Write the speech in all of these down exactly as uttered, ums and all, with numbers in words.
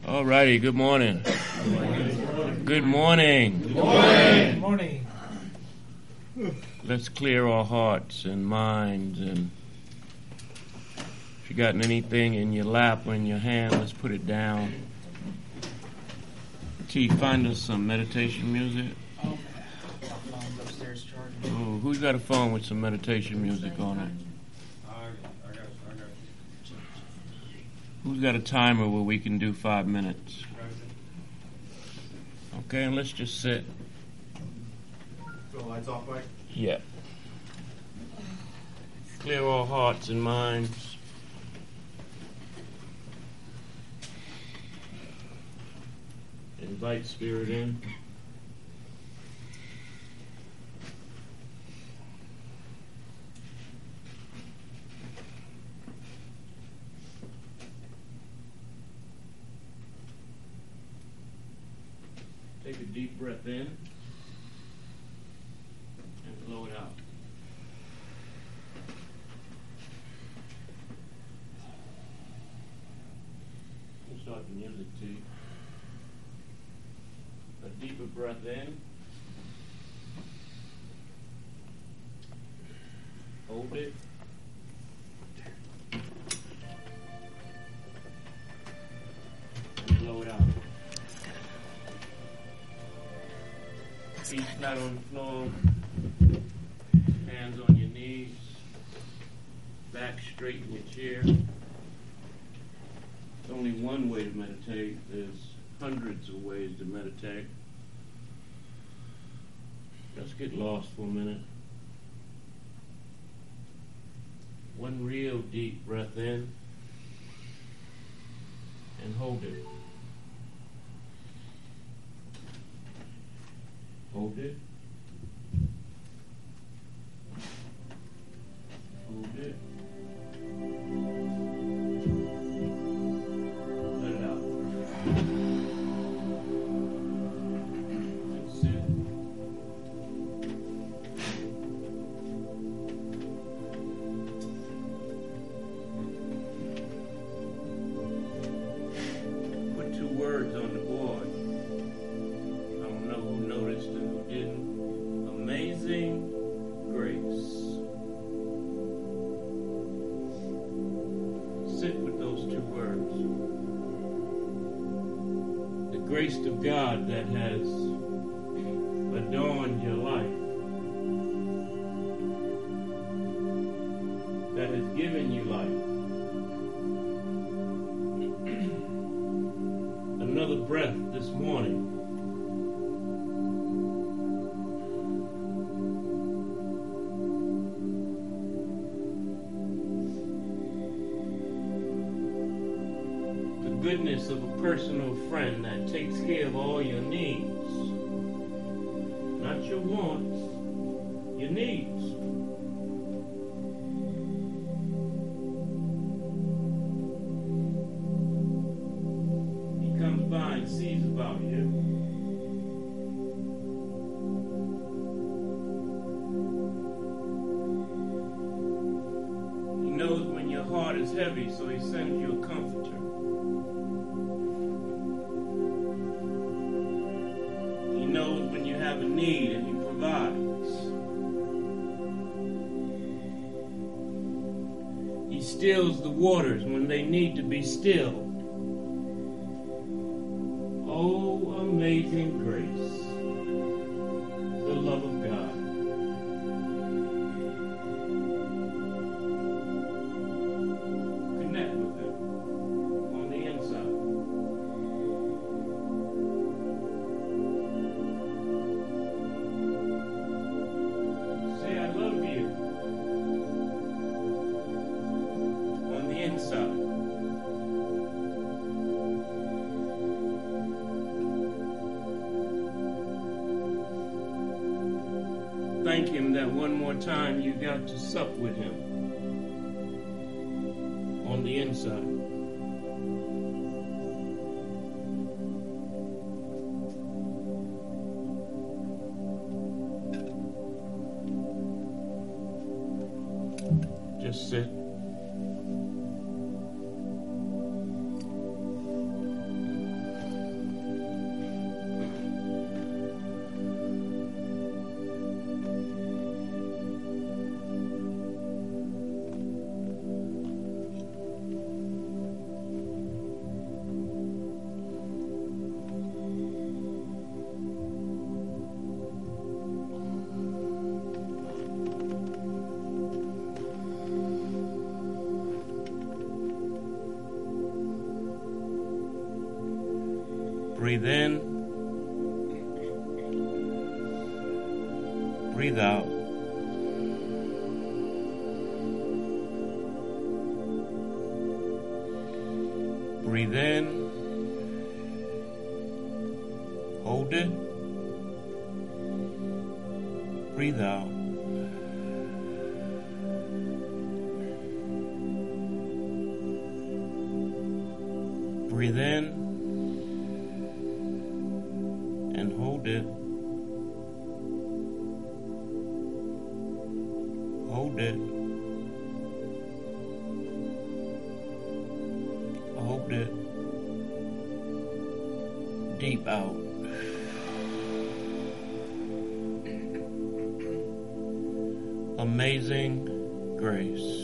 All righty, good morning. Good morning. Good morning. Good morning. Let's clear our hearts and minds, and if you got anything in your lap or in your hand, let's put it down. T, find us some meditation music. Oh, my phone's upstairs charging. Oh, who's got a phone with some meditation music on it? I got, I got. Who's got a timer where we can do five minutes? Okay, and let's just sit. Turn the lights off, Mike. Yeah. Clear our hearts and minds. Invite spirit in. Take a deep breath in and blow it out. We'll start the music too. A deeper breath in. Hold it. And blow it out. Feet flat on the floor. Hands on your knees. Back straight in your chair. There's only one way to meditate. There's hundreds of ways to meditate. Let's get lost for a minute. One real deep breath in and hold it. Hold it. Hold it. Let it out. That's it. Put two words on the board. I don't know who noticed and who didn't. Amazing grace. Sit with those two words. The grace of God that has adorned your life, that has given you life. Another breath this morning. Goodness of a personal friend that takes care of all your needs. Not your wants, your needs. He comes by and sees about you. He knows when your heart is heavy, so he sends you a comforter. He knows when you have a need and he provides. He stills the waters when they need to be stilled. Oh, amazing grace, the love of God. Connect with him on the inside. Say, I love you on the inside. Thank him that one more time you got to sup with him on the inside. Just sit. Breathe in. Breathe out. Breathe in. Hold it. Breathe out. Breathe in and hold it. Hold it. Hold it. Deep out. Amazing grace.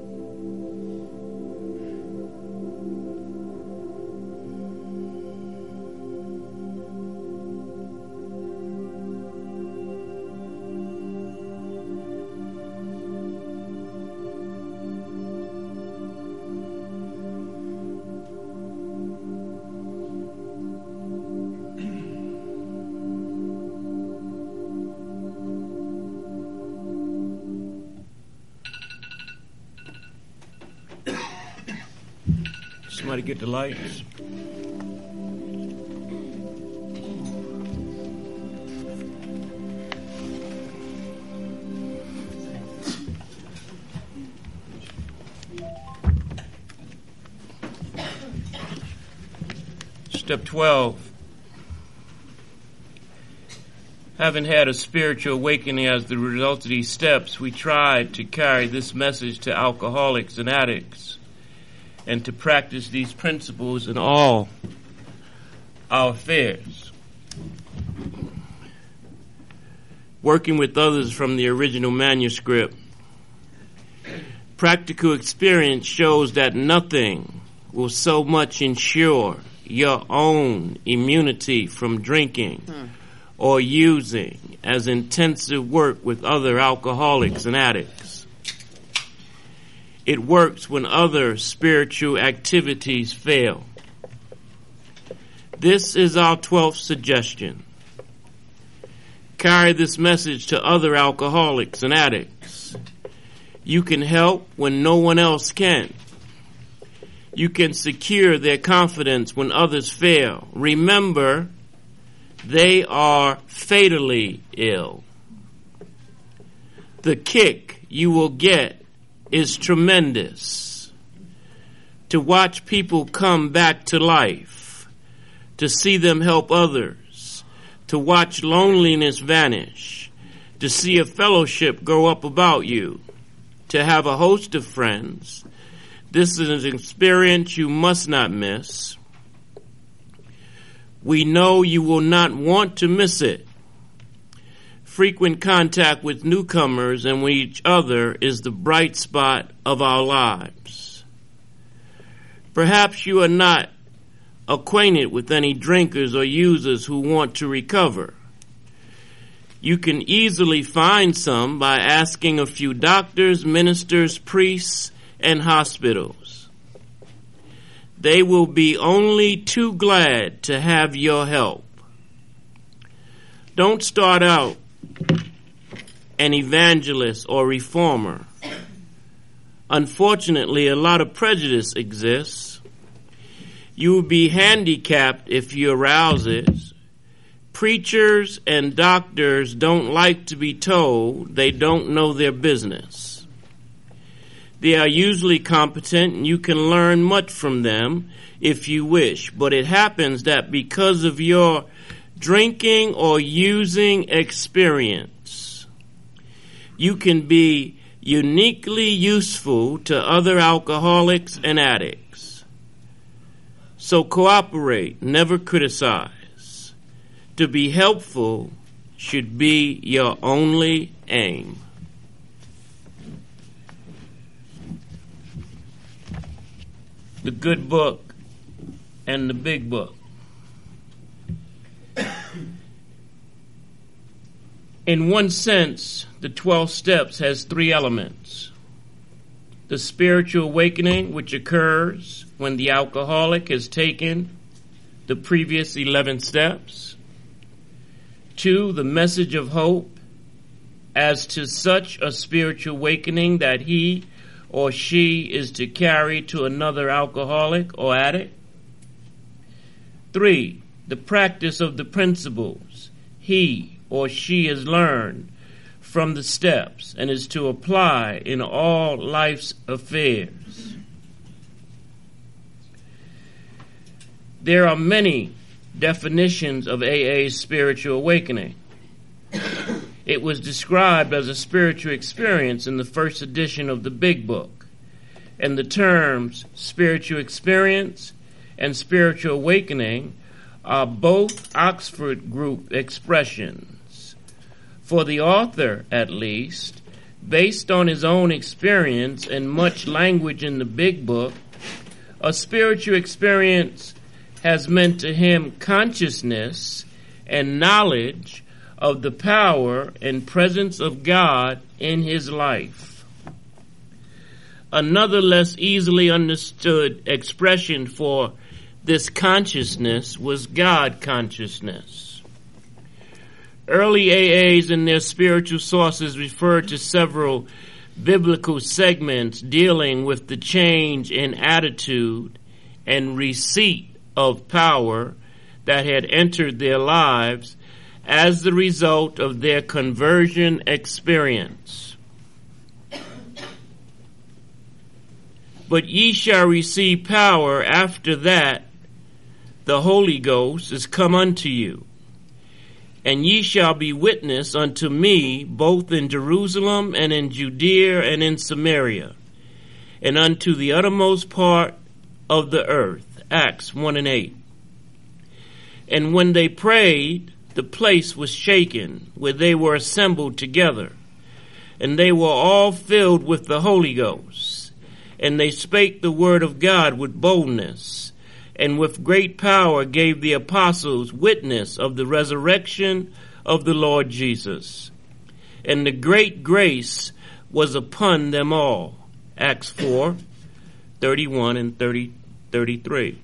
Somebody get the lights. Step twelve. Having had a spiritual awakening as the result of these steps, we tried to carry this message to alcoholics and addicts, and to practice these principles in all our affairs. Working with others from the original manuscript, practical experience shows that nothing will so much ensure your own immunity from drinking hmm. or using as intensive work with other alcoholics and addicts. It works when other spiritual activities fail. This is our twelfth suggestion. Carry this message to other alcoholics and addicts. You can help when no one else can. You can secure their confidence when others fail. Remember, they are fatally ill. The kick you will get is tremendous. To watch people come back to life, to see them help others, to watch loneliness vanish, to see a fellowship grow up about you, to have a host of friends. This is an experience you must not miss. We know you will not want to miss it. Frequent contact with newcomers and with each other is the bright spot of our lives. Perhaps you are not acquainted with any drinkers or users who want to recover. You can easily find some by asking a few doctors, ministers, priests, and hospitals. They will be only too glad to have your help. Don't start out an evangelist or reformer. Unfortunately, a lot of prejudice exists. You will be handicapped if you arouse it. Preachers and doctors don't like to be told they don't know their business. They are usually competent, and you can learn much from them if you wish. But it happens that because of your drinking or using experience, you can be uniquely useful to other alcoholics and addicts. So cooperate, never criticize. To be helpful should be your only aim. The good book and the big book. In one sense, the twelve steps has three elements. The spiritual awakening, which occurs when the alcoholic has taken the the previous eleven steps. Two, the message of hope as to such a spiritual awakening that he or she is to carry to another alcoholic or addict. Three, the practice of the principles he or she has learned from the steps and is to apply in all life's affairs. There are many definitions of A A's spiritual awakening. It was described as a spiritual experience in the first edition of the Big Book, and the terms spiritual experience and spiritual awakening are both Oxford Group expressions. For the author, at least, based on his own experience and much language in the Big Book, a spiritual experience has meant to him consciousness and knowledge of the power and presence of God in his life. Another less easily understood expression for this consciousness was God consciousness. Early A As and their spiritual sources referred to several biblical segments dealing with the change in attitude and receipt of power that had entered their lives as the result of their conversion experience. But ye shall receive power after that the Holy Ghost is come unto you, and ye shall be witness unto me both in Jerusalem and in Judea and in Samaria, and unto the uttermost part of the earth. Acts one and eight. And when they prayed, the place was shaken, where they were assembled together, and they were all filled with the Holy Ghost, and they spake the word of God with boldness, and with great power gave the apostles witness of the resurrection of the Lord Jesus. And the great grace was upon them all. Acts four, thirty-one and thirty, thirty-three.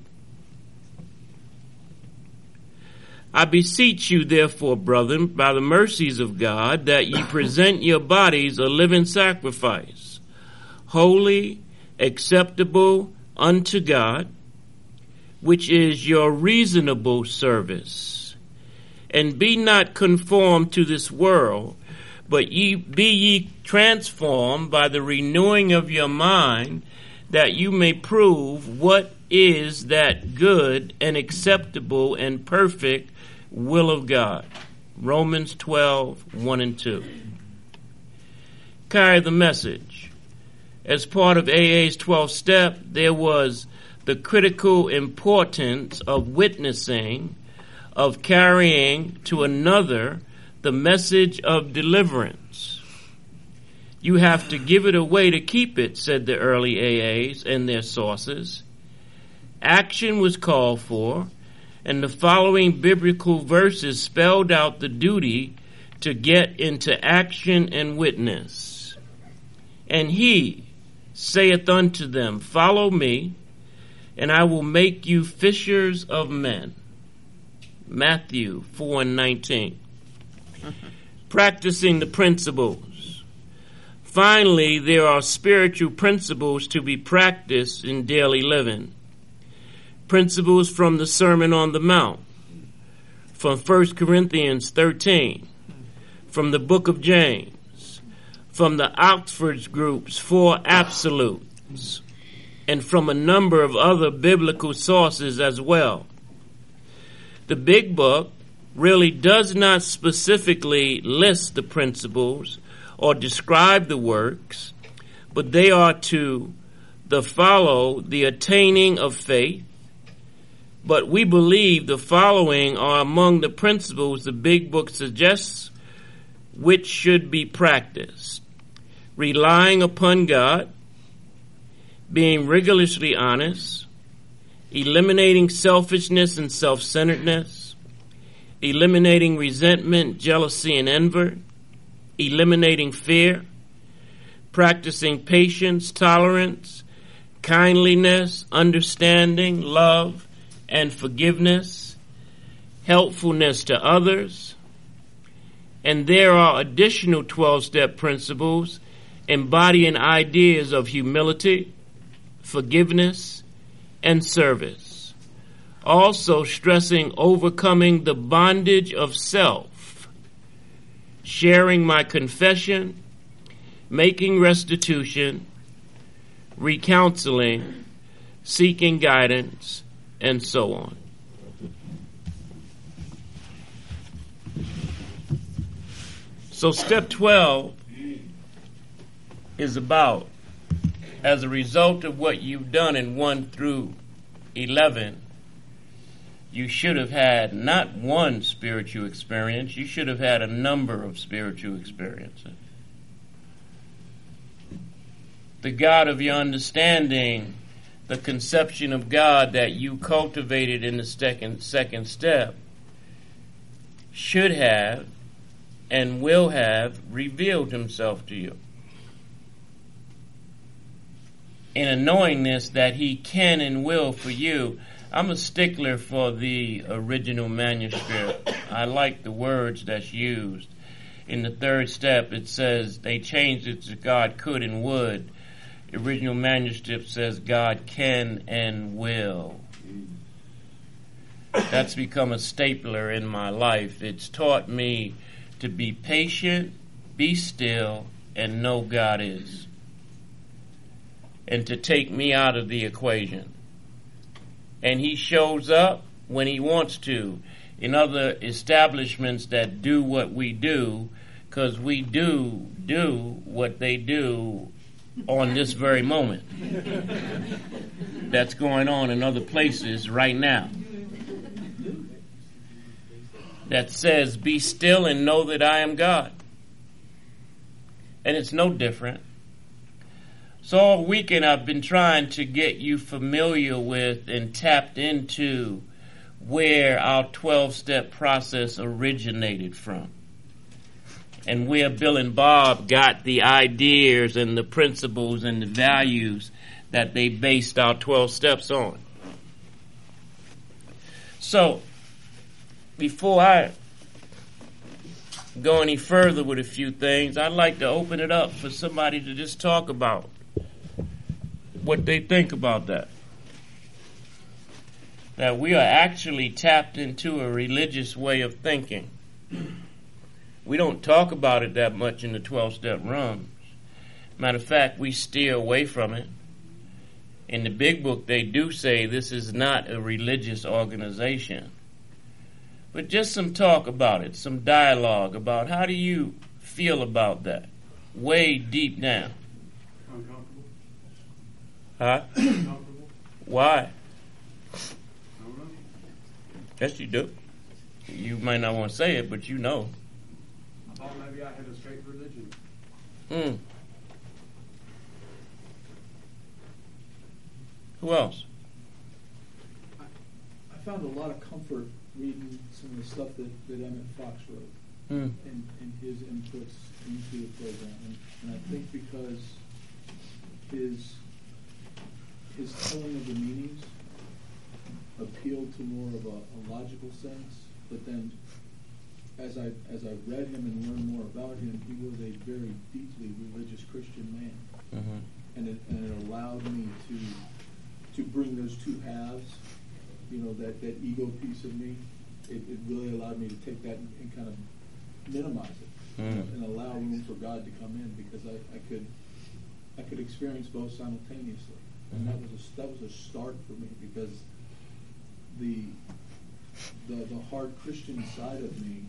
I beseech you, therefore, brethren, by the mercies of God, that ye present your bodies a living sacrifice, holy, acceptable unto God, which is your reasonable service. And be not conformed to this world, but ye be ye transformed by the renewing of your mind, that you may prove what is that good and acceptable and perfect will of God. Romans twelve, one and two. Carry the message. As part of A A's twelfth step, there was the critical importance of witnessing, of carrying to another the message of deliverance. You have to give it away to keep it, said the early A As and their sources. Action was called for, and the following biblical verses spelled out the duty to get into action and witness. And he saith unto them, follow me, and I will make you fishers of men. Matthew four and nineteen. Practicing the principles. Finally, there are spiritual principles to be practiced in daily living. Principles from the Sermon on the Mount, from First Corinthians thirteen, from the book of James, from the Oxford Group's Four Absolutes, and from a number of other biblical sources as well. The Big Book really does not specifically list the principles or describe the works, but they are to the follow the attaining of faith. But we believe the following are among the principles the Big Book suggests which should be practiced. Relying upon God, being rigorously honest, eliminating selfishness and self-centeredness, eliminating resentment, jealousy, and envy, eliminating fear, practicing patience, tolerance, kindliness, understanding, love, and forgiveness, helpfulness to others, and there are additional twelve-step principles embodying ideas of humility, forgiveness, and service, also stressing overcoming the bondage of self, sharing my confession, making restitution, recounseling, seeking guidance, and so on. So step twelve is about, as a result of what you've done in one through eleven, you should have had not one spiritual experience, you should have had a number of spiritual experiences. The God of your understanding, the conception of God that you cultivated in the second, second step, should have and will have revealed himself to you in a knowingness that he can and will for you. I'm a stickler for the original manuscript. I like the words that's used. In the third step, it says they changed it to God could and would. The original manuscript says God can and will. That's become a stapler in my life. It's taught me to be patient, be still, and know God is. And to take me out of the equation. And he shows up when he wants to. In other establishments that do what we do, because we do do what they do on this very moment. That's going on in other places right now. That says, be still and know that I am God. And it's no different. So all weekend I've been trying to get you familiar with and tapped into where our twelve-step process originated from. And where Bill and Bob got the ideas and the principles and the values that they based our twelve steps on. So, before I go any further with a few things, I'd like to open it up for somebody to just talk about what they think about that. That we are actually tapped into a religious way of thinking. We don't talk about it that much in the twelve-step rooms. Matter of fact, we steer away from it. In the big book, they do say this is not a religious organization. But just some talk about it, some dialogue about how do you feel about that, way deep down. Uncomfortable. Huh? Uncomfortable. Why? I don't know. Yes, you do. You might not want to say it, but you know. I thought maybe I had a straight religion. Hmm. Who else? I found a lot of comfort reading some of the stuff that, that Emmett Fox wrote Hmm. and, and his inputs into the program. And, and I think because his his telling of the meanings appealed to more of a, a logical sense, but then as I as I read him and learned more about him, he was a very deeply religious Christian man. Mm-hmm. And it and it allowed me to to bring those two halves, you know, that, that ego piece of me, it, it really allowed me to take that and, and kind of minimize it, Mm. you know, and allow room for God to come in, because I, I could I could experience both simultaneously. And that was a that was a start for me, because the the the hard Christian side of me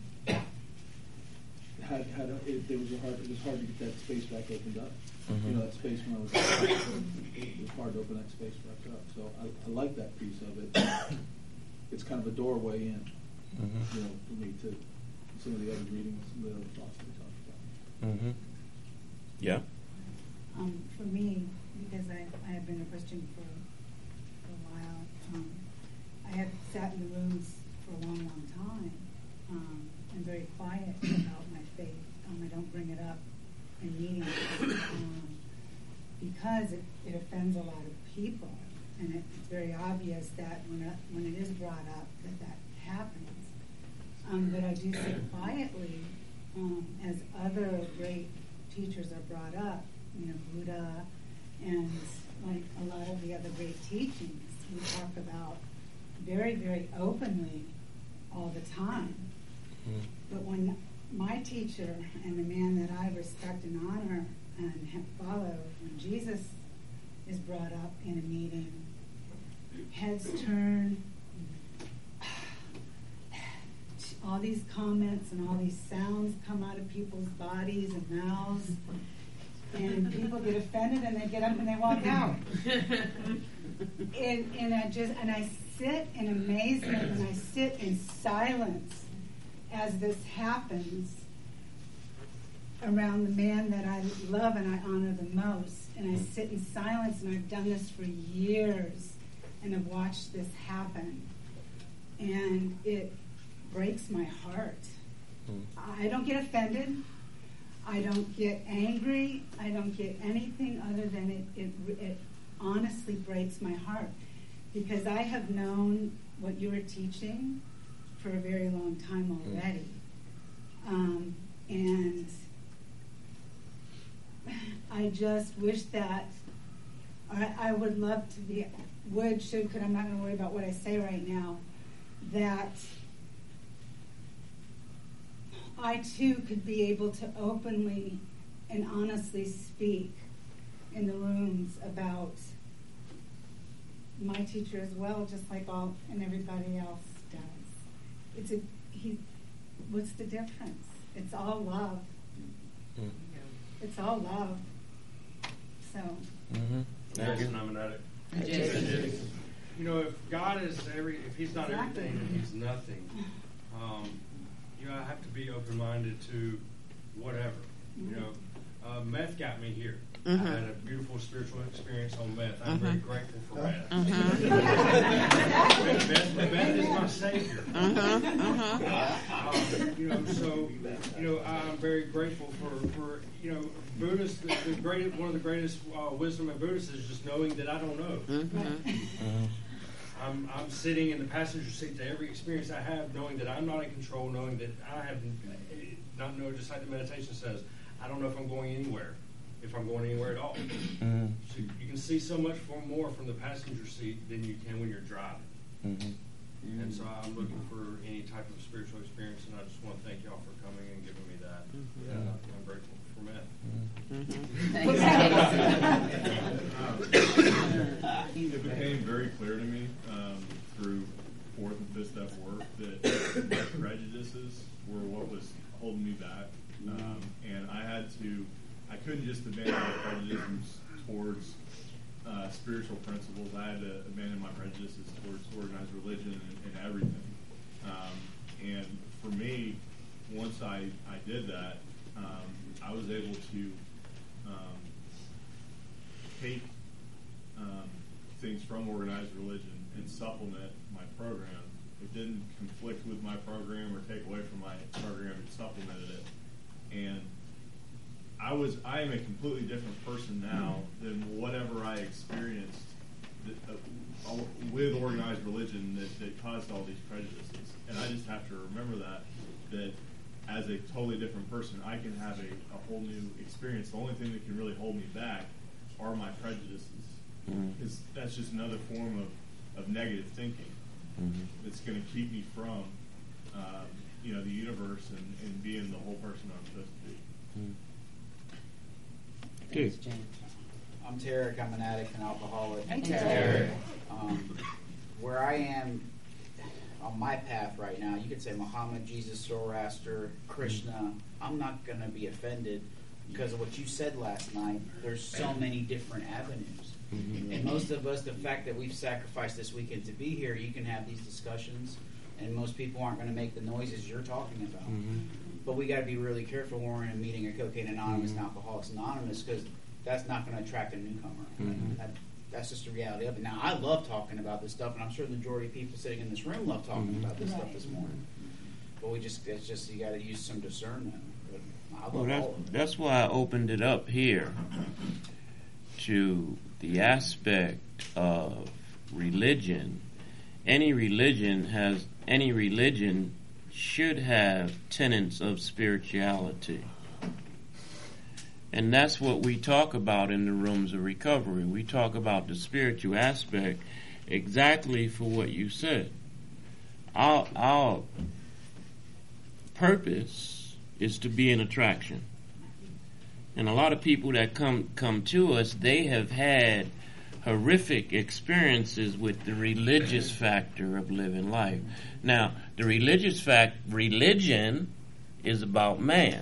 had had a, it, there was a hard it was hard to get that space back opened up. Mm-hmm. You know, that space when I was it was hard to open that space back up. So I, I like that piece of it. It's kind of a doorway in, Mm-hmm. you know, for me to some of the other readings, some of the other thoughts that we talked about. Mm-hmm. Yeah. Um, for me, because I, I have been a Christian for, for a while, um, I have sat in the rooms for a long, long time. Um, I'm very quiet about my faith. Um, I don't bring it up in meetings um, because it, it offends a lot of people. and it, it's very obvious that when it, when it is brought up that that happens. Um, but I do sit quietly um, as other great teachers are brought up, you know, Buddha, and like a lot of the other great teachings we talk about very, very openly all the time. Mm. But when my teacher and the man that I respect and honor and have followed, when Jesus is brought up in a meeting, heads turn, all these comments and all these sounds come out of people's bodies and mouths, and people get offended and they get up and they walk out. and, and I just and I sit in amazement and I sit in silence as this happens around the man that I love and I honor the most. And I sit in silence, and I've done this for years, and I've watched this happen. And it breaks my heart. Mm. I don't get offended. I don't get angry. I don't get anything other than it, it, it honestly breaks my heart. Because I have known what you are teaching for a very long time already. Mm. Um, and I just wish that I, I would love to be, would, should, could, I'm not going to worry about what I say right now, that I too could be able to openly and honestly speak in the rooms about my teacher as well, just like all and everybody else does. It's a he. What's the difference? It's all love. Mm. It's all love. So. Mm-hmm. Jason, I'm an addict. Jason. You know, if God is every, if He's not Exactly. everything, then He's nothing. Um, you know, I have to be open-minded to whatever. Mm-hmm. You know, uh, meth got me here. Mm-hmm. I had a beautiful spiritual experience on meth. I'm mm-hmm. very grateful for meth. Mm-hmm. meth, meth is my savior. Mm-hmm. Mm-hmm. Um, you know, so you know, I'm very grateful for, for you know, Buddhist. The, the great, one of the greatest uh, wisdom in Buddhist is just knowing that I don't know. Mm-hmm. Mm-hmm. I'm, I'm sitting in the passenger seat to every experience I have, knowing that I'm not in control, knowing that I have not know, just like the meditation says, I don't know if I'm going anywhere, if I'm going anywhere at all. Mm-hmm. So you can see so much more from the passenger seat than you can when you're driving. Mm-hmm. And so I'm looking for any type of spiritual experience, and I just want to thank y'all for coming and giving me that. Mm-hmm. Yeah, I'm grateful for Matt. Mm-hmm. It became very clear to me um, through fourth and fifth step work that my prejudices were what was holding me back, um, and I had to. I couldn't just abandon my prejudices towards uh, spiritual principles. I had to abandon my prejudices towards organized religion and, and everything. Um, and for me, once I, I did that, um, I was able to um, take um, things from organized religion and supplement my program. It didn't conflict with my program or take away from my program. It supplemented it. And I was I am a completely different person now than whatever I experienced that, uh, with organized religion that, that caused all these prejudices. And I just have to remember that, that as a totally different person, I can have a, a whole new experience. The only thing that can really hold me back are my prejudices. Because mm-hmm. that's just another form of, of negative thinking mm-hmm. that's going to keep me from um, you know, the universe and, and being the whole person I'm supposed to be. Mm-hmm. Thanks, James. I'm Tarek. I'm an addict and alcoholic. Hey, Tarek. Um, where I am on my path right now, you could say Muhammad, Jesus, Zoroaster, Krishna. I'm not going to be offended because of what you said last night. There's so many different avenues. Mm-hmm. And most of us, the fact that we've sacrificed this weekend to be here, you can have these discussions, and most people aren't going to make the noises you're talking about. Mm-hmm. But we got to be really careful when we're in a meeting of Cocaine Anonymous mm-hmm. and Alcoholics Anonymous, because that's not going to attract a newcomer. Mm-hmm. That, that's just the reality of it. Now, I love talking about this stuff, and I'm sure the majority of people sitting in this room love talking mm-hmm. about this right. stuff this morning. But we just, it's just, you got to use some discernment. But I love well, that's, all of it. That's why I opened it up here to the aspect of religion, any religion has any religion should have tenets of spirituality. And that's what we talk about in the Rooms of Recovery. We talk about the spiritual aspect exactly for what you said. Our, our purpose is to be an attraction. And a lot of people that come come to us, they have had horrific experiences with the religious factor of living life. Now, the religious fact, religion is about man.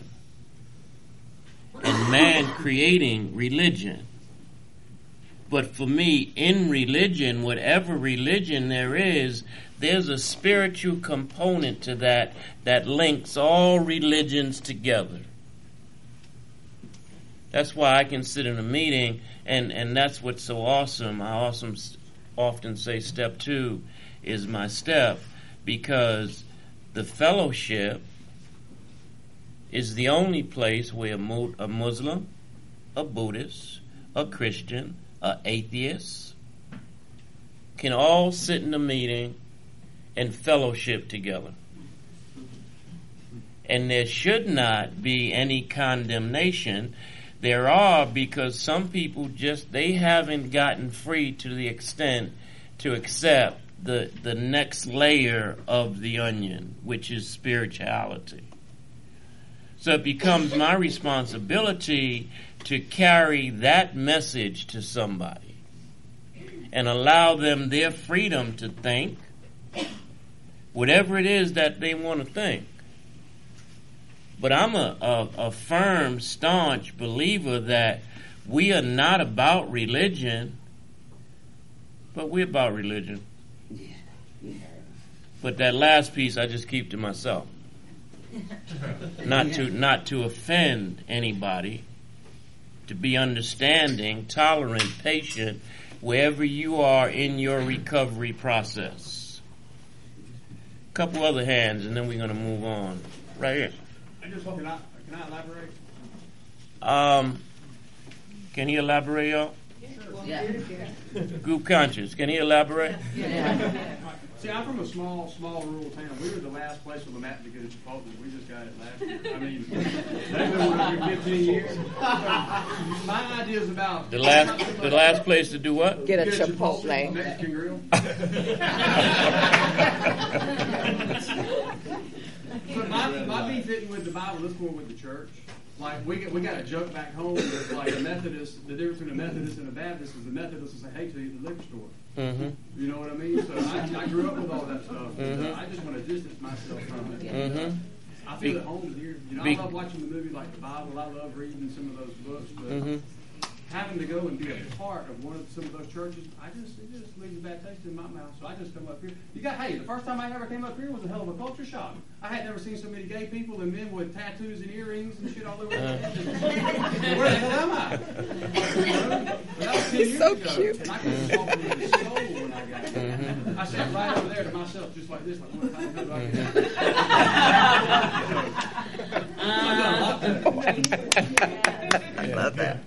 And man creating religion. But for me, in religion, whatever religion there is, there's a spiritual component to that that links all religions together. That's why I can sit in a meeting, and, and that's what's so awesome. I also often say step two is my step, because the fellowship is the only place where a, mu- a Muslim, a Buddhist, a Christian, a atheist can all sit in a meeting and fellowship together. And there should not be any condemnation. There are, because some people just, they haven't gotten free to the extent to accept the, the next layer of the onion, which is spirituality. So it becomes my responsibility to carry that message to somebody and allow them their freedom to think whatever it is that they want to think. But I'm a, a, a firm, staunch believer that we are not about religion, but we're about religion. But that last piece I just keep to myself. Not to not to offend anybody, to be understanding, tolerant, patient, wherever you are in your recovery process. A couple other hands, and then we're going to move on. Right here. I just can I can I elaborate? Um, can he elaborate, y'all? Yeah. Group conscious. Can he elaborate? Yeah. See, I'm from a small, small rural town. We were the last place with a map to get a Chipotle. We just got it last year. I mean, they've been around here fifteen years. My idea is about The last the last place to do what? Get a Chipotle. Mexican grill. But my, my beef isn't with the Bible, it's more with the church. Like, we get, we got a joke back home that, like, a Methodist, the difference between a Methodist and a Baptist is the Methodist will say, hey, to you at the liquor store. Mm-hmm. You know what I mean? So I, I grew up with all that stuff. Mm-hmm. So I just want to distance myself from it. Mm-hmm. I feel at home here. You know, Be- I love watching the movies like the Bible. I love reading some of those books. But Mm-hmm. having to go and be a part of one of some of those churches, I just it just leaves a bad taste in my mouth. So I just come up here. You got hey, the first time I ever came up here was a hell of a culture shock. I had never seen so many gay people and men with tattoos and earrings and shit all over their head. Where the hell am I? That was ten years so ago. cute. And I couldn't walk into the soul when I got here. Mm-hmm. I sat right over there to myself, just like this, like what kind of good do I get? I've done a lot better. Love that.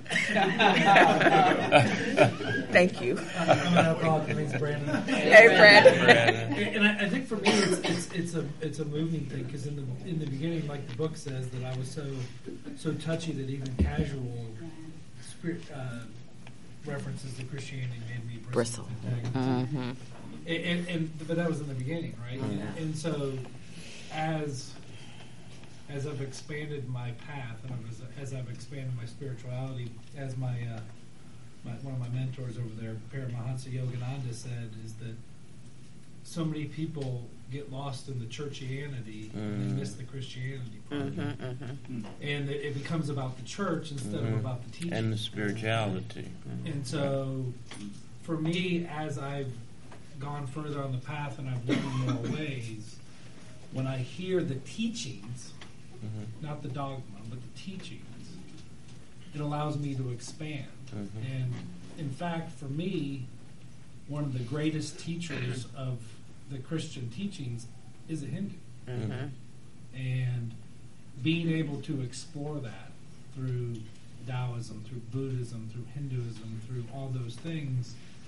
Thank you. I'm an alcoholic. My name's Brandon. Hey, Brandon. Brandon. And I, I think for me, it's it's, it's a it's a moving thing because in the in the beginning, like the book says, that I was so so touchy that even casual spirit, uh, references to Christianity made me bristle. Bristle. Mm-hmm. And, and, and but that was in the beginning, right? Mhm. And so as as I've expanded my path and as, as I've expanded my spirituality, as my, uh, my one of my mentors over there, Paramahansa Yogananda, said, is that so many people get lost in the churchianity mm. and they miss the Christianity part. Mm-hmm, mm-hmm. And it, it becomes about the church instead mm-hmm. of about the teaching. And the spirituality. Mm-hmm. And so, for me, as I've gone further on the path and I've learned more ways, when I hear the teachings, mm-hmm. not the dogma, but the teachings, it allows me to expand. Mm-hmm. And in fact, for me, one of the greatest teachers of the Christian teachings is a Hindu. Mm-hmm. And being able to explore that through Taoism, through Buddhism, through Hinduism, through all those things,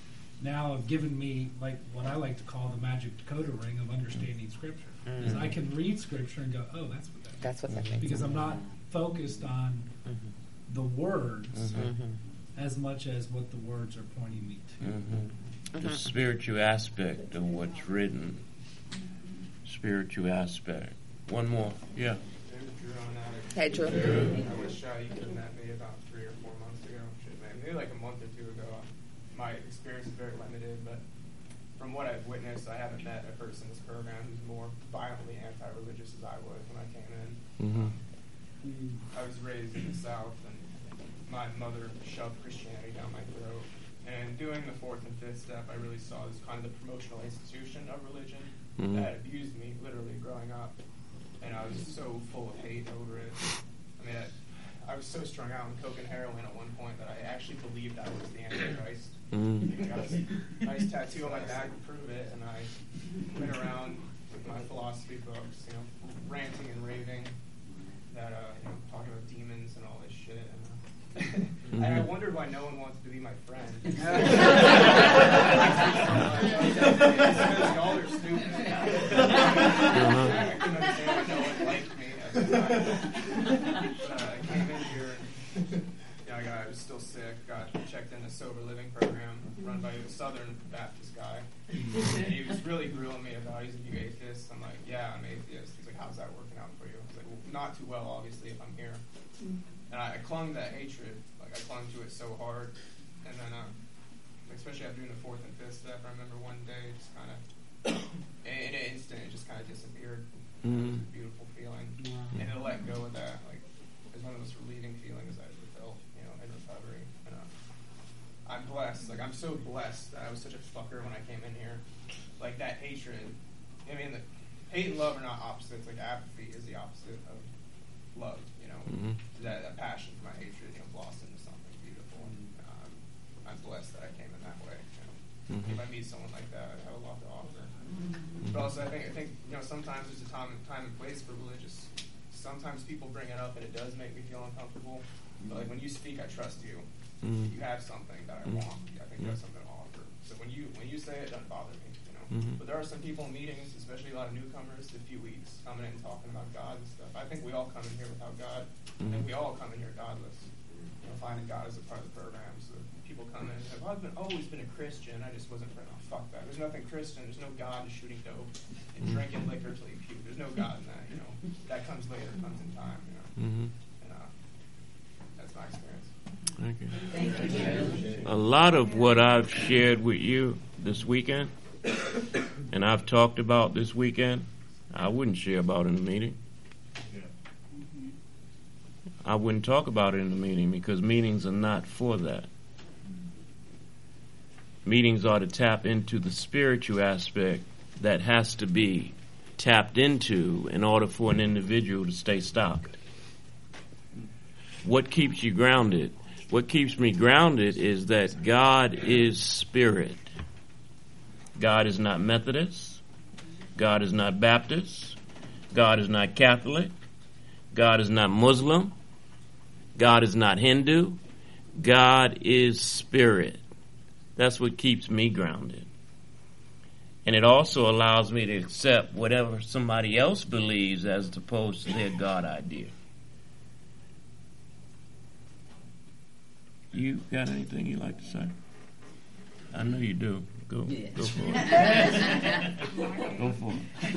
now have given me like what I like to call the magic decoder ring of understanding Scripture. Mm. Is I can read Scripture and go, oh, that's what that means. That's what that means. Because I'm not focused on Mhm. the words Mhm. as much as what the words are pointing me to. Mm-hmm. The spiritual aspect of what's written. Spiritual aspect. One more. Yeah. David Drew on that. Hey, Drew. I wish uh, you could have met me about three or four months ago. Shit, man. Maybe like a month or two ago. My experience is very limited, but from what I've witnessed, I haven't met a person in this program who's more violently anti-religious as I was when I came in. Mm-hmm. I was raised in the South, and my mother shoved Christianity down my throat. And doing the fourth and fifth step, I really saw this kind of the promotional institution of religion Mhm. that abused me literally growing up. And I was so full of hate over it. I mean, I, I was so strung out on coke and heroin at one point that I actually believed I was the Antichrist. Mm. I got a nice tattoo on my back to prove it, and I went around with my philosophy books, you know, ranting and raving, that uh, you know, talking about demons and all this shit. And, uh, Mm-hmm. and I wondered why no one wanted to be my friend. Because y'all are stupid. I couldn't understand why no one liked me at the time. But uh, I came in here, and you know, I, got, I was still sick, got checked in a sober living program run by a Southern Baptist guy. And he was really grilling me about, he's a new atheist. I'm like, yeah, I'm atheist. He's like, how's that working out for you? I was like, well, not too well, obviously, if I'm here. And I, I clung to that hatred, like I clung to it so hard. And then, uh, especially after doing the fourth and fifth step, I remember one day just kind of, in an instant, it just kind of disappeared. Mm-hmm. It was a beautiful feeling. Wow. And to let go of that, like, it was one of the most relieving feelings I ever felt, you know, in recovery. And uh, I'm blessed. Like, I'm so blessed that I was such a fucker when I came in here. Like, that hatred, I mean, the, hate and love are not opposites. Like, apathy is the opposite of love, you know. Mm-hmm. That, that passion for my hatred, you know, blossomed into something beautiful. And um, I'm blessed that I came in that way. You know. Mm-hmm. If I meet someone like that, I have a lot to offer. Mm-hmm. But also, I think, I think, you know, sometimes there's a time, time and place for religious. Sometimes people bring it up, and it does make me feel uncomfortable. But like when you speak, I trust you. Mm-hmm. You have something that I Mm-hmm. want. I think you have something to offer. So when you when you say it, it doesn't bother me. You know. Mm-hmm. But there are some people in meetings, especially a lot of newcomers, a few weeks, coming in and talking about God and stuff. I think we all come in here without God. I think we all come in here godless. You know, finding God as a part of the program. So people come in and say, well, I've been, always been a Christian. I just wasn't friend. Oh, fuck that. There's nothing Christian. There's no God in shooting dope and drinking liquor till you puke. There's no God in that. You know, that comes later. Comes in time. You know, Mm-hmm. and uh, that's my experience. Thank you. Thank you. A lot of what I've shared with you this weekend, and I've talked about this weekend, I wouldn't share about in the meeting. I wouldn't talk about it in the meeting because meetings are not for that. Meetings are to tap into the spiritual aspect that has to be tapped into in order for an individual to stay stocked. What keeps you grounded? What keeps me grounded is that God is spirit. God is not Methodist. God is not Baptist. God is not Catholic. God is not Muslim. God is not Hindu. God is spirit. That's what keeps me grounded. And it also allows me to accept whatever somebody else believes as opposed to their God idea. You got anything you'd like to say? I know you do. Go, Yeah. go for it. Go for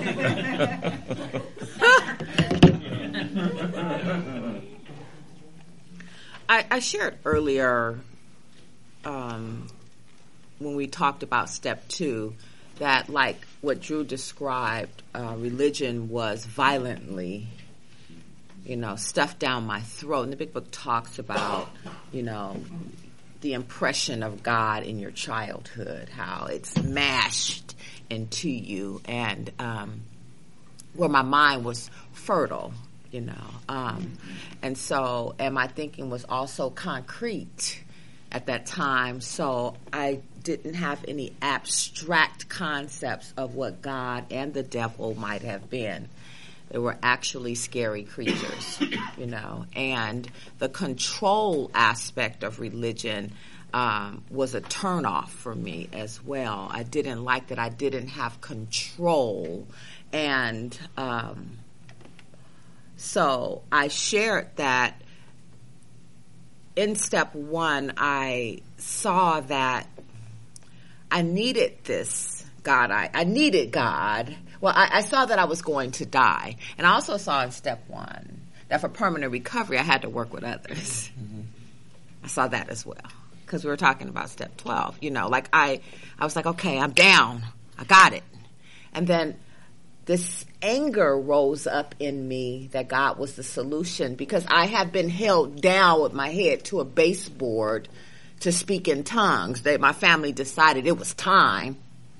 it. I, I shared earlier um, when we talked about step two that, like what Drew described, uh, religion was violently, you know, stuffed down my throat. And the Big Book talks about, you know, the impression of God in your childhood, how it's mashed into you, and um, where my mind was fertile, you know. Um, and so, and my thinking was also concrete at that time, so I didn't have any abstract concepts of what God and the devil might have been. They were actually scary creatures, you know. And the control aspect of religion um, was a turnoff for me as well. I didn't like that I didn't have control. And um, so I shared that in step one, I saw that I needed this God. I, I needed God. Well, I, I saw that I was going to die. And I also saw in step one that for permanent recovery, I had to work with others. Mm-hmm. I saw that as well. Because we were talking about step twelve. You know, like I, I was like, okay, I'm down. I got it. And then this anger rose up in me that God was the solution, because I had been held down with my head to a baseboard to speak in tongues. They, my family decided it was time.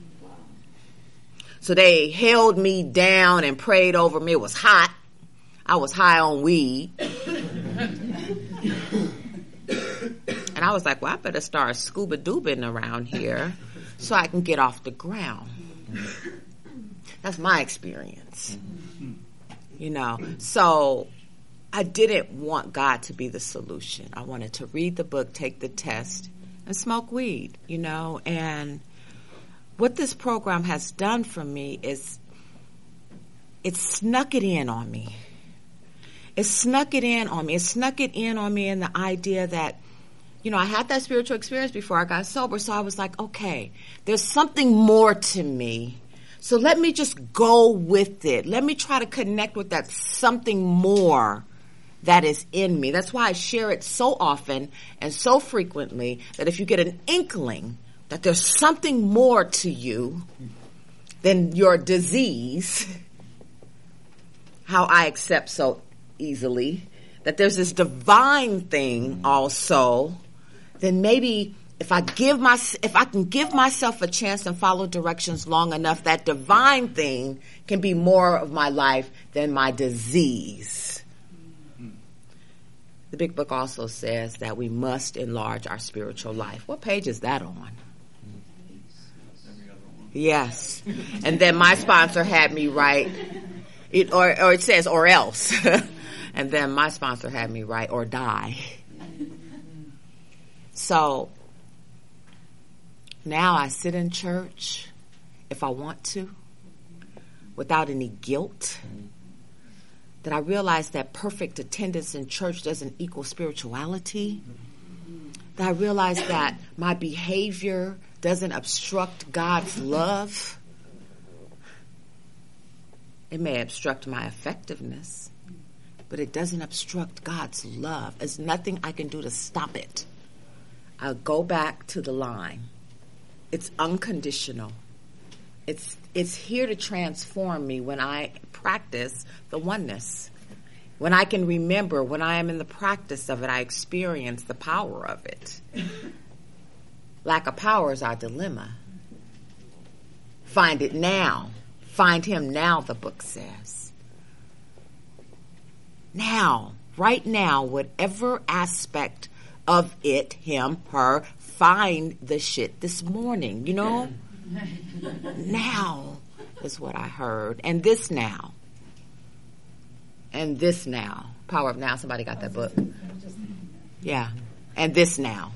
So they held me down and prayed over me. It was hot. I was high on weed. And I was like, well, I better start scuba dubing around here so I can get off the ground. That's my experience. You know, so I didn't want God to be the solution. I wanted to read the book, take the test, and smoke weed, you know. And what this program has done for me is it snuck it in on me. It snuck it in on me. It snuck it in on me in the idea that, you know, I had that spiritual experience before I got sober. So I was like, okay, there's something more to me. So let me just go with it. Let me try to connect with that something more that is in me. That's why I share it so often and so frequently, that if you get an inkling that there's something more to you than your disease, how I accept so easily, that there's this divine thing also, then maybe if I give my, if I can give myself a chance and follow directions long enough, that divine thing can be more of my life than my disease. The Big Book also says that we must enlarge our spiritual life. What page is that on? Yes. And then my sponsor had me write, it, or, or it says, or else. And then my sponsor had me write, or die. So now I sit in church if I want to, without any guilt. That I realize that perfect attendance in church doesn't equal spirituality. That I realize that my behavior doesn't obstruct God's love. It may obstruct my effectiveness, but it doesn't obstruct God's love. There's nothing I can do to stop it. I'll go back to the line. It's unconditional. It's it's here to transform me when I practice the oneness. When I can remember, when I am in the practice of it, I experience the power of it. Lack of power is our dilemma. Find it now. Find him now, the book says. Now, right now, whatever aspect of it, him, her, find the shit this morning, you know? Now is what I heard. And this now. And this now. Power of Now. Somebody got that book. Yeah. And this now.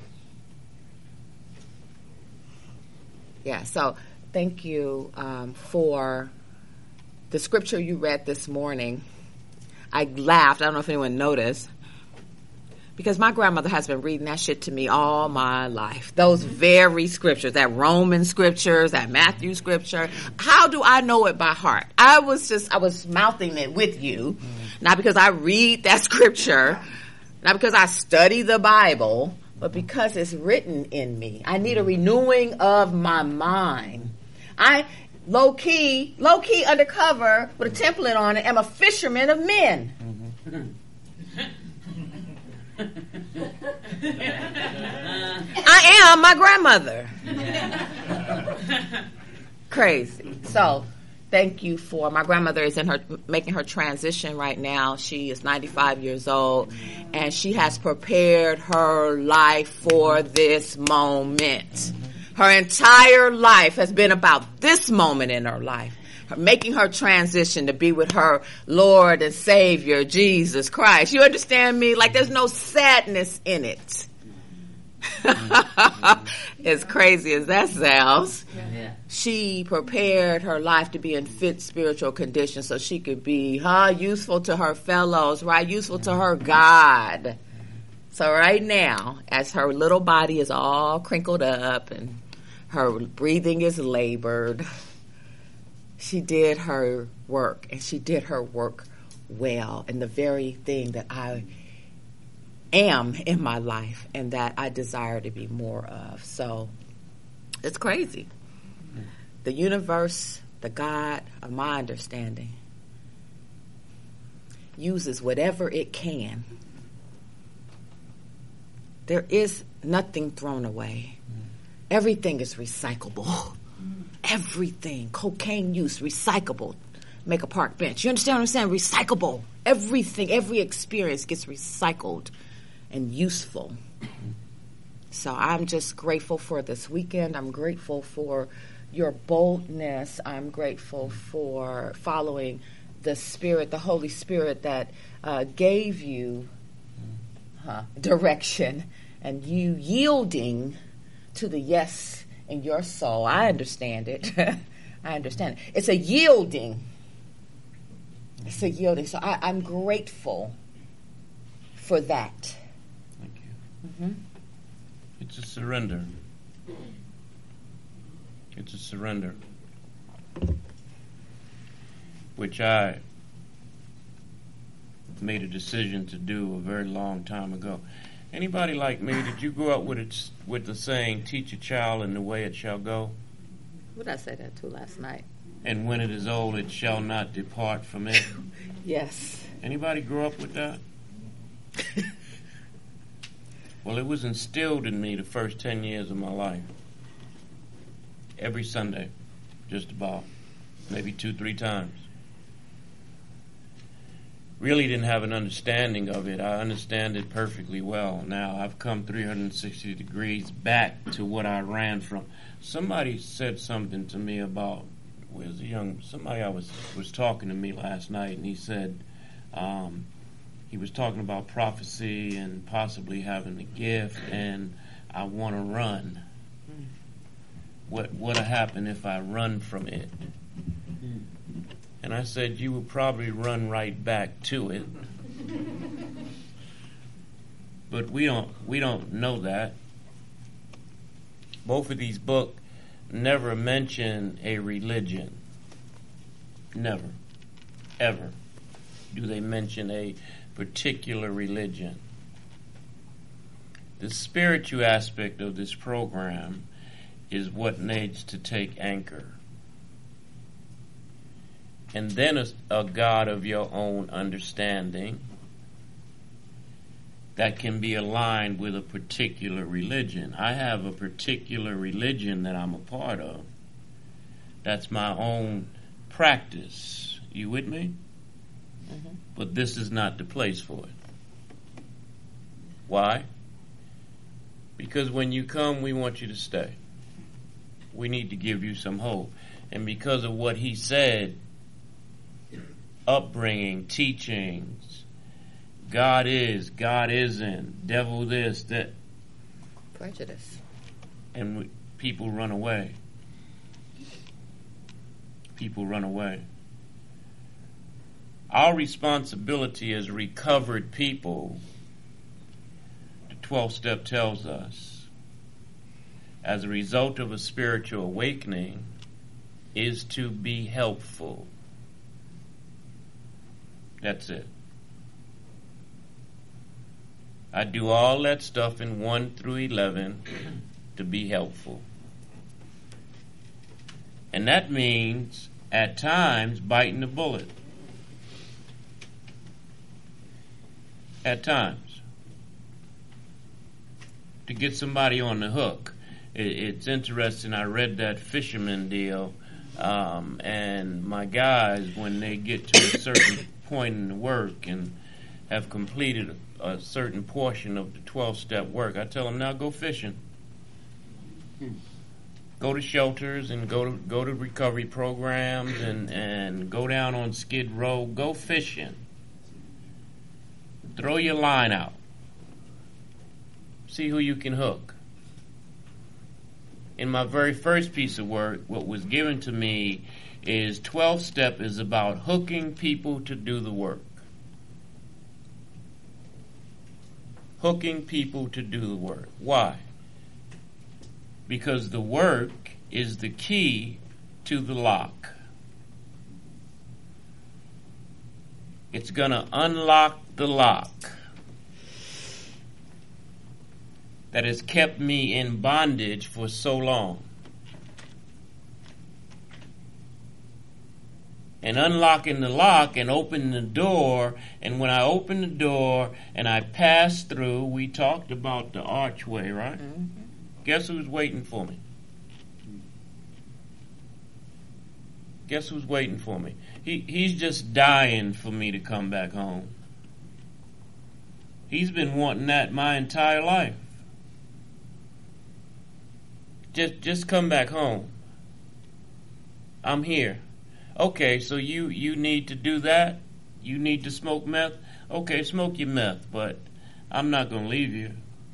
Yeah. So thank you um, for the scripture you read this morning. I laughed. I don't know if anyone noticed. Because my grandmother has been reading that shit to me all my life. Those very scriptures, that Roman scriptures, that Matthew scripture. How do I know it by heart? I was just, I was mouthing it with you. Mm. Not because I read that scripture, not because I study the Bible, but because it's written in me. I need a renewing of my mind. I, low key, low key undercover with a template on it, am a fisherman of men. Mm-hmm. I am my grandmother. Crazy. So, thank you for, my grandmother is in her, making her transition right now. She is ninety-five years old, and she has prepared her life for this moment. Her entire life has been about this moment in her life. Making her transition to be with her Lord and Savior, Jesus Christ. You understand me? Like there's no sadness in it. As crazy as that sounds, Yeah. she prepared her life to be in fit spiritual condition so she could be, huh, useful to her fellows, right? Useful to her God. So right now, as her little body is all crinkled up and her breathing is labored, she did her work, and she did her work well, and the very thing that I am in my life and that I desire to be more of. So it's crazy. The universe, the God of my understanding, uses whatever it can. There is nothing thrown away. Everything is recyclable. Everything. Cocaine use, recyclable. Make a park bench. You understand what I'm saying? Recyclable. Everything, every experience gets recycled and useful. So I'm just grateful for this weekend. I'm grateful for your boldness. I'm grateful for following the Spirit, the Holy Spirit that uh, gave you huh, direction, and you yielding to the yes in your soul. I understand it. I understand it. It's a yielding. It's a yielding. So I, I'm grateful for that. Thank you. Mm-hmm. It's a surrender. It's a surrender. Which I made a decision to do a very long time ago. Anybody like me, did you grow up with it, with the saying, teach a child in the way it shall go? What did I say that to last night? And when it is old, it shall not depart from it. Yes. Anybody grow up with that? Well, it was instilled in me the first ten years of my life. Every Sunday, just about. Maybe two, three times. Really didn't have an understanding of it. I understand it perfectly well now. I've come three hundred sixty degrees back to what I ran from. Somebody said something to me about, was a young, somebody I was, was talking to me last night, and he said, um, he was talking about prophecy and possibly having a gift, and I want to run. What what'll happen if I run from it? And I said, you would probably run right back to it. But we don't we don't know that. Both of these books never mention a religion. Never. Ever do they mention a particular religion. The spiritual aspect of this program is what needs to take anchor. And then a, a God of your own understanding that can be aligned with a particular religion. I have a particular religion that I'm a part of. That's my own practice. You with me? Mm-hmm. But this is not the place for it. Why? Because when you come, we want you to stay. We need to give you some hope. And because of what he said, upbringing, teachings, God is, God isn't, devil this, that. Prejudice. And we, people run away. People run away. Our responsibility as recovered people, the twelfth step tells us, as a result of a spiritual awakening, is to be helpful. That's it. I do all that stuff in one through eleven to be helpful. And that means, at times, biting the bullet. At times. To get somebody on the hook. It, it's interesting, I read that fisherman deal, um, and my guys, when they get to a certain point in the work and have completed a, a certain portion of the twelve-step work, I tell them, now go fishing. Hmm. Go to shelters and go to go to recovery programs and, and go down on Skid Row. Go fishing. Throw your line out. See who you can hook. in my very first piece of work, what was given to me is twelve step is about hooking people to do the work. Hooking people to do the work. Why? Because the work is the key to the lock. It's going to unlock the lock that has kept me in bondage for so long. And unlocking the lock and opening the door, and when I open the door and I pass through, we talked about the archway, right? Mm-hmm. Guess who's waiting for me? Guess who's waiting for me? He he's just dying for me to come back home. He's been wanting that my entire life. Just just come back home. I'm here. Okay, so you, you need to do that? You need to smoke meth? Okay, smoke your meth, but I'm not going to leave you.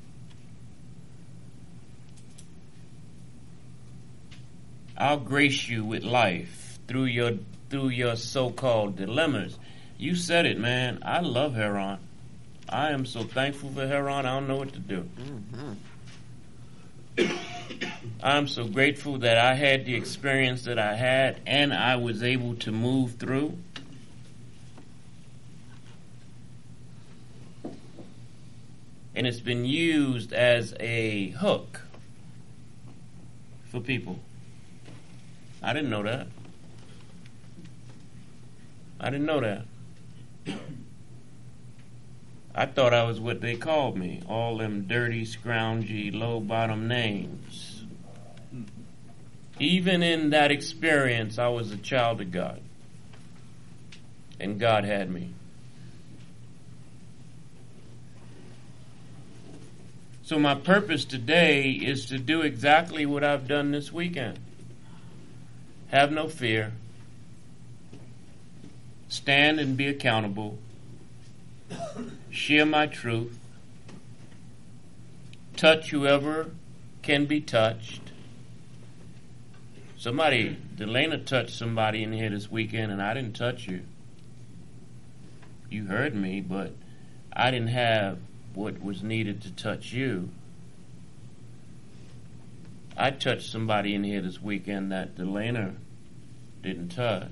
I'll grace you with life through your through your so-called dilemmas. You said it, man. I love Heron. I am so thankful for Heron, I don't know what to do. Mm-hmm. I'm so grateful that I had the experience that I had and I was able to move through. And it's been used as a hook for people. I didn't know that. I didn't know that. I thought I was what they called me, all them dirty, scroungy, low-bottom names. Even in that experience, I was a child of God. And God had me. So my purpose today is to do exactly what I've done this weekend. Have no fear. Stand and be accountable. Share my truth. Touch whoever can be touched. Somebody, Delana touched somebody in here this weekend, and I didn't touch you. You heard me, but I didn't have what was needed to touch you. I touched somebody in here this weekend that Delana didn't touch.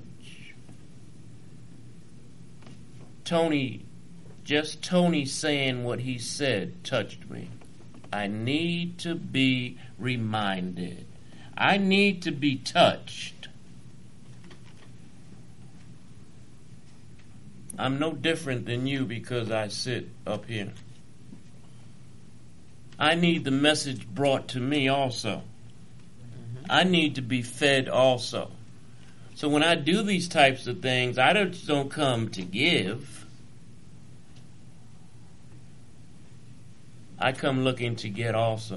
Tony, just Tony saying what he said touched me. I need to be reminded. I need to be touched. I'm no different than you because I sit up here. I need the message brought to me also. Mm-hmm. I need to be fed also. So when I do these types of things, I just don't come to give. I come looking to get also.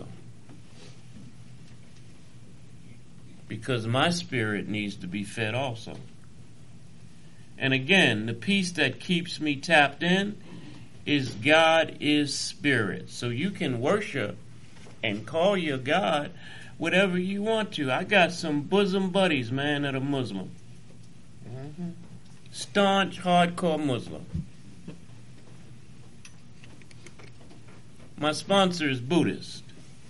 Because my spirit needs to be fed also. And again, the piece that keeps me tapped in is God is spirit. So you can worship and call your God whatever you want to. I got some bosom buddies, man, that are Muslim. Mm-hmm. Staunch, hardcore Muslim. My sponsor is Buddhist.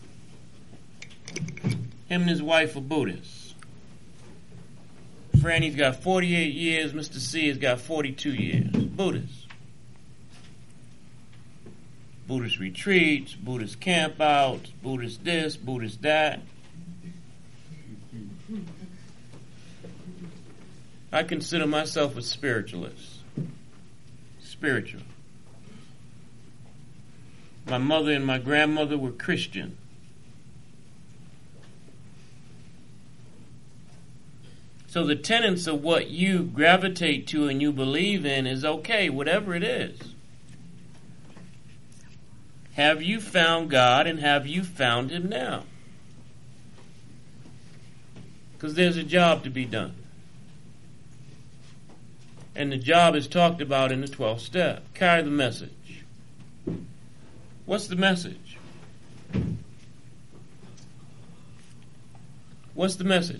Him and his wife are Buddhists. Franny's got forty-eight years. Mister C has got forty-two years. Buddhists. Buddhist retreats, Buddhist campouts, Buddhist this, Buddhist that. I consider myself a spiritualist. Spiritual. My mother and my grandmother were Christian. So the tenets of what you gravitate to and you believe in is okay, whatever it is. Have you found God and have you found Him now? Because there's a job to be done. And the job is talked about in the twelfth step. Carry the message. What's the message? What's the message?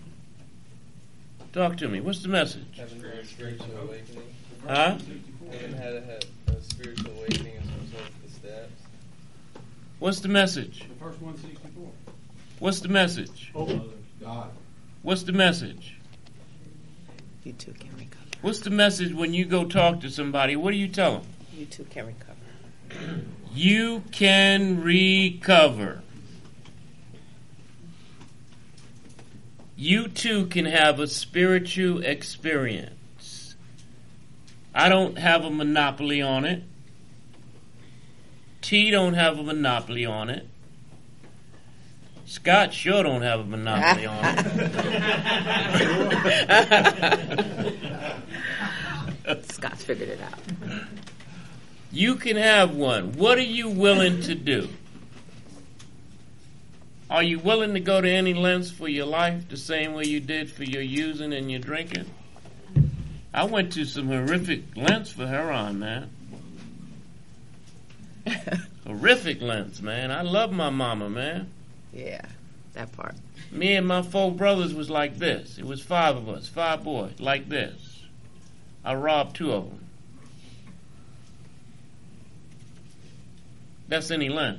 Talk to me. What's the message? Having a spiritual awakening. Huh? Having had a, a spiritual awakening as a result of the steps. What's the message? The first one sixty-four. What's the message? God. What's the message? You too can recover. What's the message when you go talk to somebody? What do you tell them? You too can recover. You can recover. You too can have a spiritual experience. I don't have a monopoly on it. T don't have a monopoly on it. Scott sure don't have a monopoly on it. Scott's figured it out. You can have one. What are you willing to do? Are you willing to go to any lengths for your life the same way you did for your using and your drinking? I went to some horrific lengths for heroin, man. Horrific lengths, man. I love my mama, man. Yeah, that part. Me and my four brothers was like this. It was five of us, five boys, like this. I robbed two of them. That's any lengths.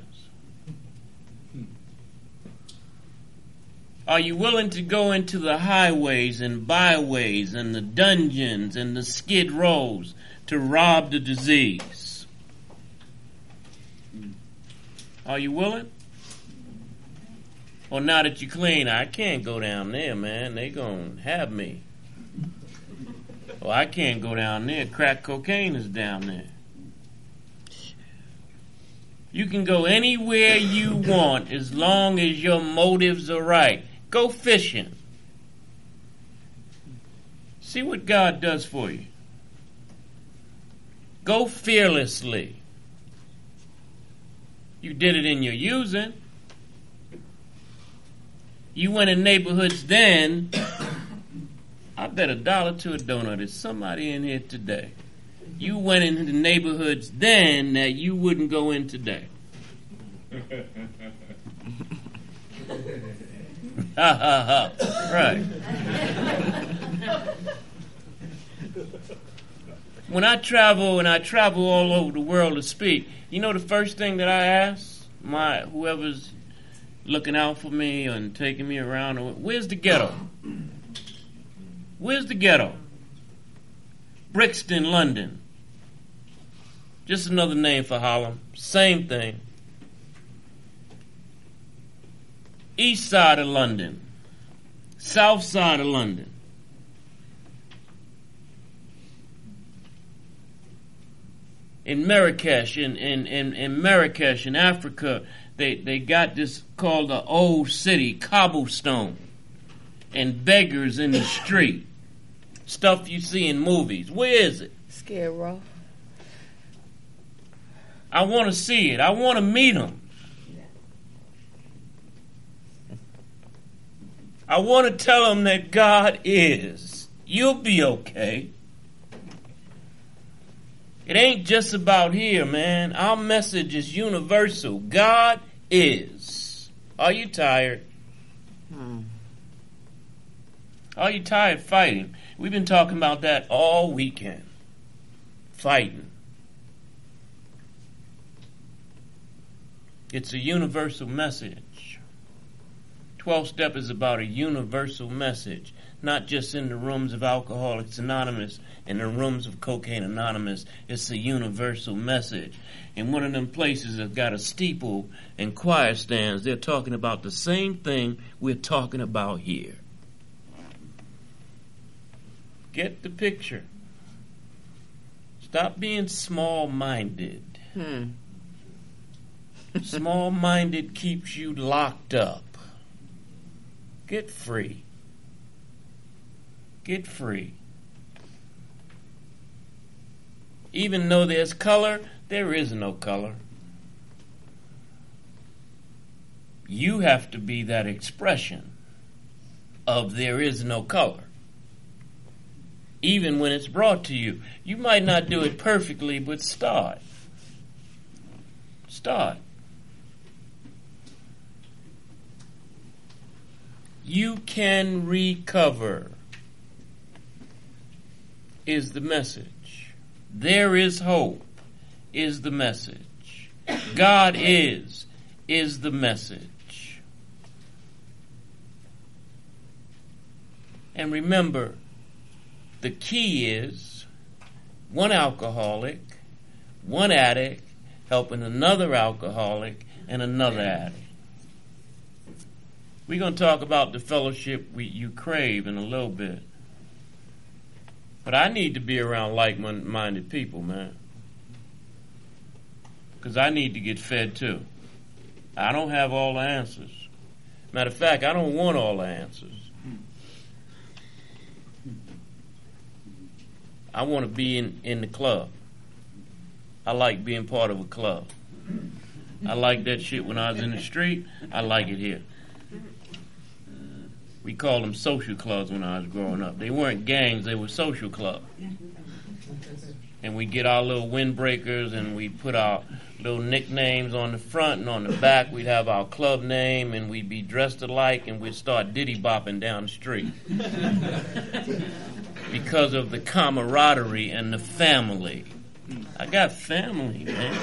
Are you willing to go into the highways and byways and the dungeons and the skid rows to rob the disease? Are you willing? Or now that you're clean, I can't go down there, man. They gonna have me. Or I can't go down there. Crack cocaine is down there. You can go anywhere you want as long as your motives are right. Go fishing. See what God does for you. Go fearlessly. You did it in your using. You went in neighborhoods then. I bet a dollar to a donut there's somebody in here today. You went into neighborhoods then that you wouldn't go in today. Ha ha ha. Right. When I travel and I travel all over the world to speak, you know the first thing that I ask my whoever's looking out for me and taking me around, where's the ghetto? Where's the ghetto? Brixton, London. Just another name for Harlem. Same thing. East side of London. South side of London. In Marrakesh, in, in, in, in Marrakesh, in Africa, they, they got this called the Old City, cobblestone, and beggars in the street. Stuff you see in movies. Where is it? Skid Row. I want to see it. I want to meet them. I want to tell them that God is. You'll be okay. It ain't just about here, man. Our message is universal. God is. Are you tired? Hmm. Are you tired fighting? We've been talking about that all weekend. Fighting. It's a universal message. twelve-step is about a universal message, not just in the rooms of Alcoholics Anonymous, in the rooms of Cocaine Anonymous. It's a universal message. In one of them places that got a steeple and choir stands, they're talking about the same thing we're talking about here. Get the picture. Stop being small-minded. Hmm. Small-minded keeps you locked up. Get free. Get free. Even though there's color, there is no color. You have to be that expression of there is no color. Even when it's brought to you. You might not do it perfectly, but start. Start. You can recover, is the message. There is hope, is the message. God is, is the message. And remember, the key is one alcoholic, one addict, helping another alcoholic and another addict. We're going to talk about the fellowship we, you crave in a little bit. But I need to be around like-minded people, man. Because I need to get fed too. I don't have all the answers. Matter of fact, I don't want all the answers. I want to be in, in the club. I like being part of a club. I like that shit when I was in the street. I like it here. We called them social clubs when I was growing up. They weren't gangs, they were social clubs. And we get our little windbreakers and we put our little nicknames on the front, and on the back we'd have our club name, and we'd be dressed alike, and we'd start diddy bopping down the street. Because of the camaraderie and the family. I got family, man.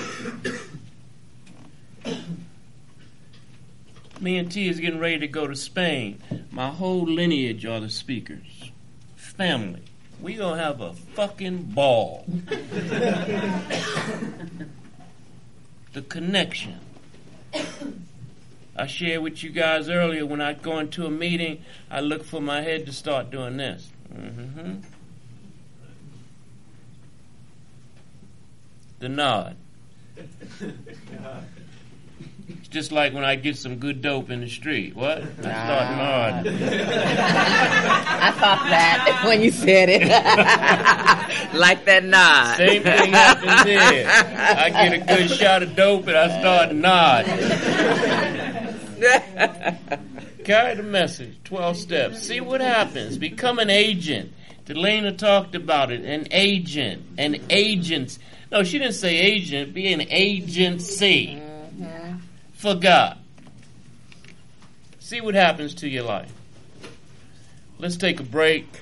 Me and T is getting ready to go to Spain. My whole lineage are the speakers. Family. We gonna have a fucking ball. The connection. I shared with you guys earlier, when I go into a meeting, I look for my head to start doing this. Mm-hmm. The nod. It's just like when I get some good dope in the street. What? I start nodding. I thought that when you said it. Like that nod. Same thing happens here. I get a good shot of dope and I start nodding. Carry the message. twelve steps. See what happens. Become an agent. Delana talked about it. An agent. An agent. No, she didn't say agent. Be an agency. Mm-hmm. For God. See what happens to your life. Let's take a break.